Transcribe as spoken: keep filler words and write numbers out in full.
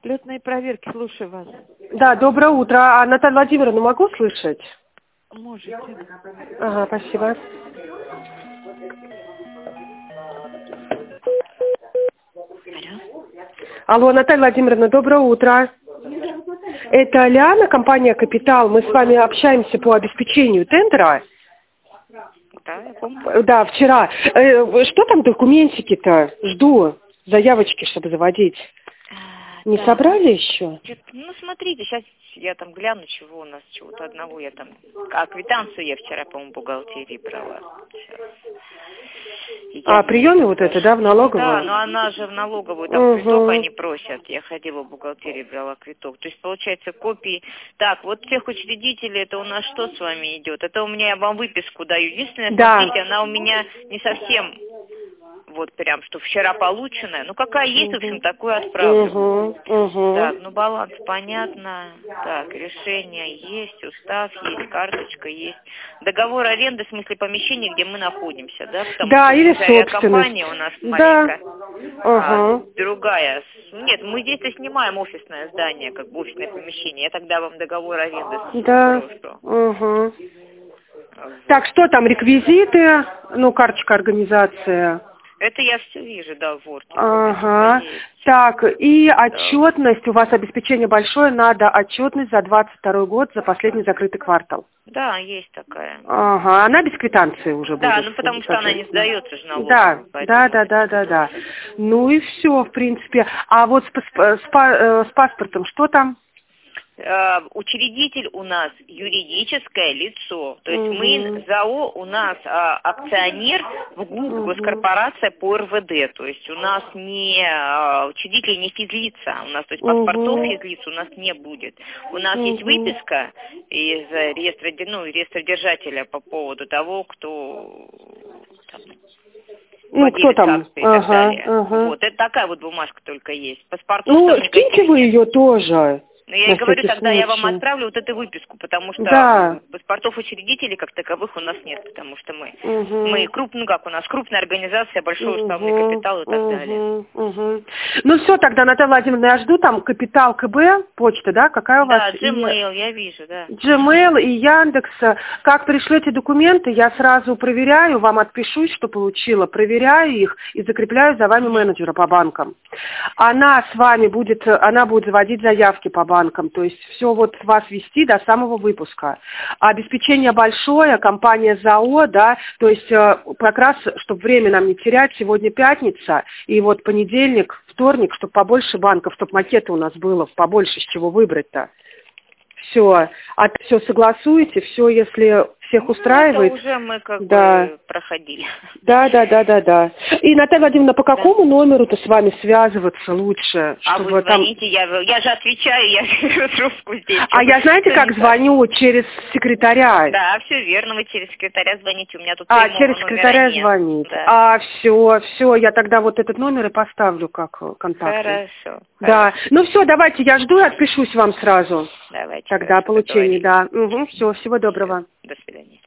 Летные проверки, слушаю вас. Да, доброе утро. А Наталья Владимировна, могу слышать? Можете. Ага, спасибо. Алло. Алло, Наталья Владимировна, доброе утро. Это Лиана, компания «Капитал». Мы с вами общаемся по обеспечению тендера. Да, я помню. Да, вчера. Э, что там документики-то? Жду заявочки, чтобы заводить. Не Да. собрали еще? Ну, смотрите, сейчас я там гляну, чего у нас, чего-то одного я там... А квитанцию я вчера, по-моему, в бухгалтерии брала. Сейчас. Я А, приеме вот это, да, в налоговую? Да, но она же в налоговую, там угу. квиток они просят. Я ходила в бухгалтерии, брала квиток. То есть, получается, копии... Так, вот тех учредителей, это у нас что с вами идет? Это у меня, я вам выписку даю. Единственное, да. смотрите, она у меня не совсем... Вот прям, что вчера полученная. Ну, какая есть, угу. в общем, такую отправлю. Угу. Угу. Так, ну, баланс понятно. Так, решение есть, устав есть, карточка есть. Договор аренды, в смысле помещения, где мы находимся, да? Потому да, что или авиакомпания у нас маленькая. Да. Угу. А другая. Нет, мы здесь-то снимаем офисное здание, как бы офисное помещение. Я тогда вам договор аренды да. сброшу. Угу. Так, что там, реквизиты, ну, карточка организации. Это я все вижу, да, в Word. Ага. Так, и да. отчетность, у вас обеспечение большое, надо отчетность за двадцать второй год, за последний закрытый квартал. Да, есть такая. Ага, она без квитанции уже да, будет. ну потому что она не сдается же налогом. Да, да, да, да, да, да. Ну и все, в принципе. А вот с, с, с, с паспортом что там? Учредитель у нас юридическое лицо, то есть угу. мы ЗАО у нас а, акционер в ГУП, угу. госкорпорация по эр вэ дэ, то есть у нас не а, учредители не физлица, у нас то есть паспортов угу. физлиц у нас не будет. У нас угу. есть выписка из реестра, ну, реестра держателя по поводу того, кто там, ну, кто там? и так ага, далее. Ага. Вот, это такая вот бумажка только есть. Паспортов ну, там скиньте вы ее тоже. Но я и говорю, тогда случай. я вам отправлю вот эту выписку, потому что да. паспортов учредителей как таковых у нас нет, потому что мы, угу. мы круп, ну как у нас крупная организация, большой угу. уставный капитал и так угу. далее. Угу. Ну все, тогда, Наталья Владимировна, я жду там капитал ка бэ, почта, да, какая у да, вас? Да, Gmail, и... я вижу, да. Gmail и Яндекс. Как пришлете документы, я сразу проверяю, вам отпишусь, что получила, проверяю их и закрепляю за вами менеджера по банкам. Она с вами будет, она будет заводить заявки по банкам, то есть все вот вас вести до самого выпуска. Обеспечение большое, компания ЗАО, да, то есть как раз, чтобы время нам не терять, сегодня пятница, и вот понедельник, вторник, чтобы побольше банков, чтобы макеты у нас было побольше, с чего выбрать-то. Все, а все согласуете, все, если всех ну, устраивает. Это уже мы как да. бы проходили. Да, да, да, да, да. И, Наталья Владимировна, по какому да. номеру-то с вами связываться лучше? А чтобы вы там... звоните, я, я же отвечаю, я беру трубку здесь. А я знаете, как звоню? Через секретаря. Да, все верно, вы через секретаря звоните, у меня тут А, через секретаря нет. звонить. Да. А, все, все, я тогда вот этот номер и поставлю как контакт. Хорошо. Да. Хорошо. Ну все, давайте, я жду и отпишусь вам сразу. Давайте. Тогда получение, да. Угу, все, всего доброго. Все. До свидания.